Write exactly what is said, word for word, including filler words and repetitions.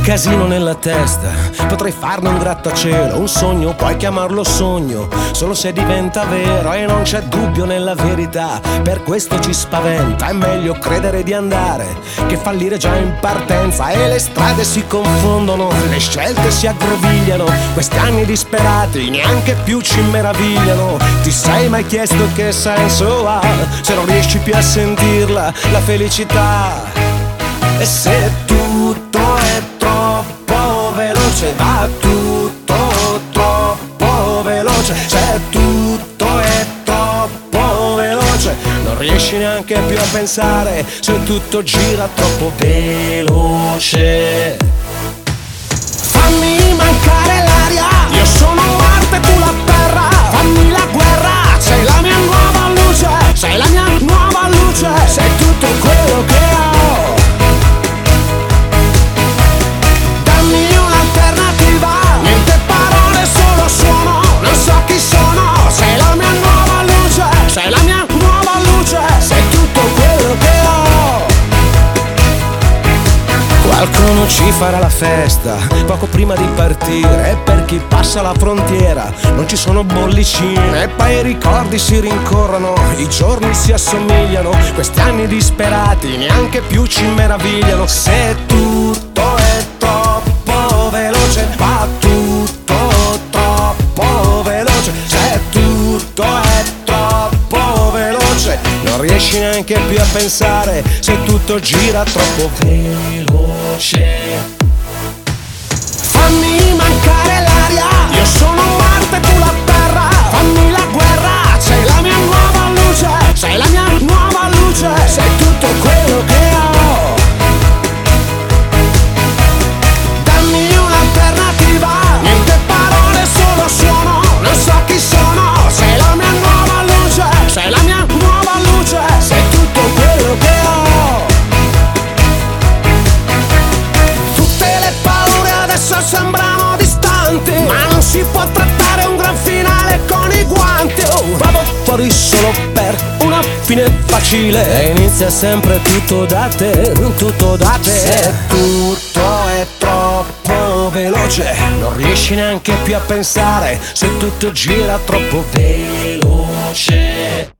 casino nella testa, potrei farne un grattacielo, un sogno, puoi chiamarlo sogno, solo se diventa vero e non c'è dubbio nella verità. Per questo ci spaventa, è meglio credere di andare che fallire già in partenza. E le strade si confondono, le scelte si aggrovigliano, questi anni disperati neanche più ci meravigliano. Ti sei mai chiesto che senso ha se non riesci più a sentirla, la felicità? E se tutto è troppo veloce, va tutto troppo veloce. Se tutto è troppo veloce, non riesci neanche più a pensare, se tutto gira troppo veloce. Fammi mancare l'aria, io sono Marte, tu la terra. Fammi la guerra, sei la mia nuova luce, sei la mia nuova luce, sei tutto quello che ho. Dammi un'alternativa, niente parole, solo suono, non so chi sono. Sei la mia nuova luce, sei la mia nuova luce, sei tutto quello che ho. Qualcuno ci farà la festa poco prima di partire, e per chi passa la frontiera non ci sono bollicine. E poi i ricordi si rincorrono, i giorni si assomigliano, questi anni disperati neanche più ci meravigliano. Se tutto è troppo veloce, va tutto troppo veloce. Se tutto è troppo veloce, non riesci neanche più a pensare, se tutto gira troppo veloce. Fammi mancare l'aria, io sono Marte, tu la terra. Fammi la guerra, sei la mia nuova luce, sei la mia nuova luce, sei tutto quello che ho. Dammi un'alternativa, niente parole, solo suono, non so chi sono. Sei la mia nuova luce, sei la mia nuova luce, sei tutto quello che ho. Tutte le paure adesso sembrano distanti, ma non si può trattare un gran finale con i guanti. Oh, vado fuori solo per una fine facile, e inizia sempre tutto da te, tutto da te. Se tutto è troppo veloce, non riesci neanche più a pensare, se tutto gira troppo veloce.